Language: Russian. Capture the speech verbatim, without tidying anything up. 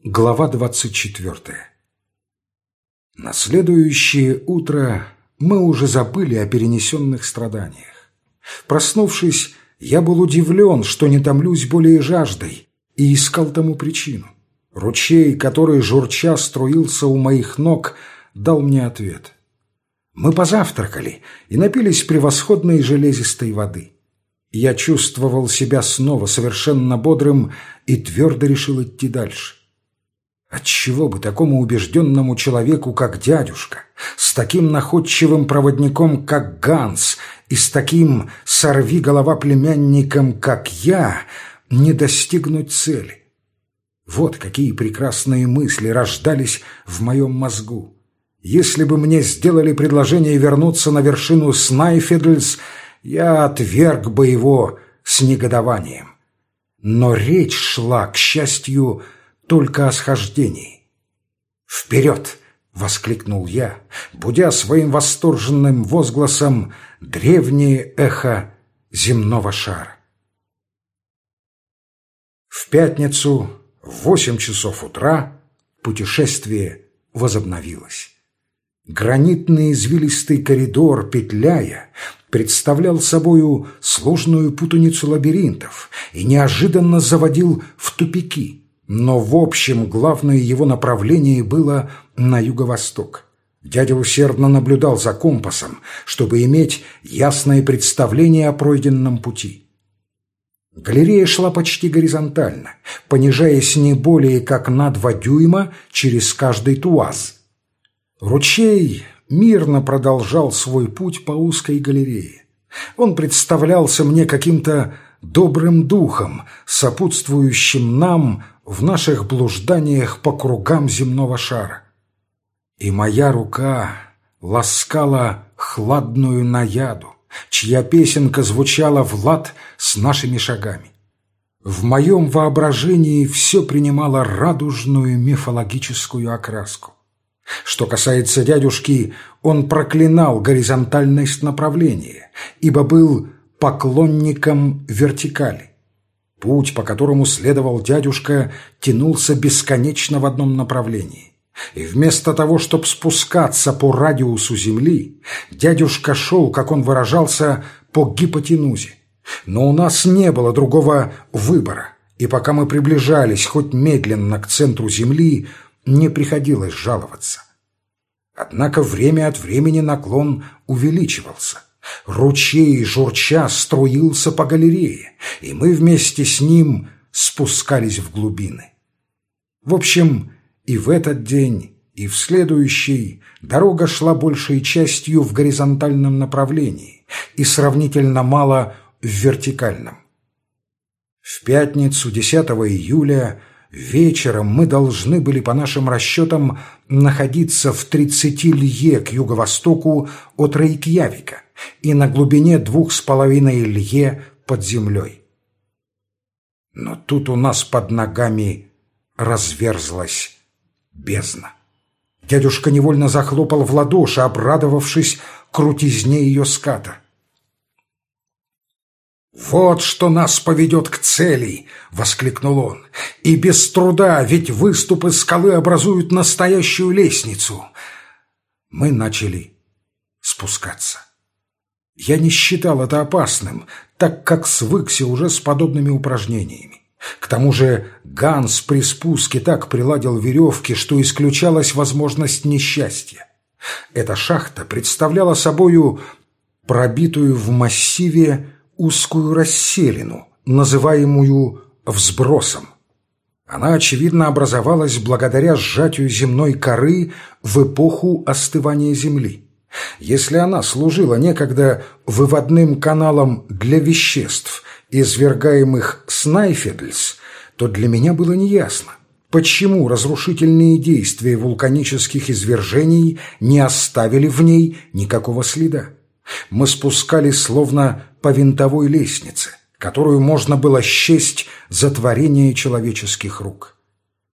Глава двадцать четвёртая. На следующее утро мы уже забыли о перенесенных страданиях. Проснувшись, я был удивлен, что не томлюсь более жаждой, и искал тому причину. Ручей, который журча струился у моих ног, дал мне ответ. Мы позавтракали и напились превосходной железистой воды. Я чувствовал себя снова совершенно бодрым и твердо решил идти дальше. Отчего бы такому убежденному человеку, как дядюшка, с таким находчивым проводником, как Ганс, и с таким сорвиголова племянником, как я, не достигнуть цели? Вот какие прекрасные мысли рождались в моем мозгу. Если бы мне сделали предложение вернуться на вершину Снайфедльс, я отверг бы его с негодованием. Но речь шла, к счастью, только о схождении. «Вперед!» — воскликнул я, будя своим восторженным возгласом древнее эхо земного шара. В пятницу в восемь часов утра путешествие возобновилось. Гранитный извилистый коридор, петляя, представлял собою сложную путаницу лабиринтов и неожиданно заводил в тупики. Но в общем главное его направление было на юго-восток. Дядя усердно наблюдал за компасом, чтобы иметь ясное представление о пройденном пути. Галерея шла почти горизонтально, понижаясь не более как на два дюйма через каждый туаз. Ручей мирно продолжал свой путь по узкой галерее. Он представлялся мне каким-то добрым духом, сопутствующим нам в наших блужданиях по кругам земного шара. И моя рука ласкала хладную наяду, чья песенка звучала в лад с нашими шагами. В моем воображении все принимало радужную мифологическую окраску. Что касается дядюшки, он проклинал горизонтальность направления, ибо был поклонником вертикали. Путь, по которому следовал дядюшка, тянулся бесконечно в одном направлении. И вместо того, чтобы спускаться по радиусу Земли, дядюшка шел, как он выражался, по гипотенузе. Но у нас не было другого выбора, и пока мы приближались хоть медленно к центру Земли, не приходилось жаловаться. Однако время от времени наклон увеличивался. Ручей журча струился по галерее, и мы вместе с ним спускались в глубины. В общем, и в этот день, и в следующий дорога шла большей частью в горизонтальном направлении и сравнительно мало в вертикальном. В пятницу, десятого июля, вечером мы должны были, по нашим расчетам, находиться в тридцати лье к юго-востоку от Рейкьявика и на глубине двух с половиной лье под землей. Но тут у нас под ногами разверзлась бездна. Дядюшка невольно захлопал в ладоши, обрадовавшись крутизне ее ската. «Вот что нас поведет к цели!» — воскликнул он. «И без труда, ведь выступы скалы образуют настоящую лестницу!» Мы начали спускаться. Я не считал это опасным, так как свыкся уже с подобными упражнениями. К тому же Ганс при спуске так приладил веревки, что исключалась возможность несчастья. Эта шахта представляла собою пробитую в массиве узкую расселину, называемую взбросом. Она, очевидно, образовалась благодаря сжатию земной коры в эпоху остывания земли. Если она служила некогда выводным каналом для веществ, извергаемых Снайфедльс, то для меня было неясно, почему разрушительные действия вулканических извержений не оставили в ней никакого следа. Мы спускались словно по винтовой лестнице, которую можно было счесть за творение человеческих рук.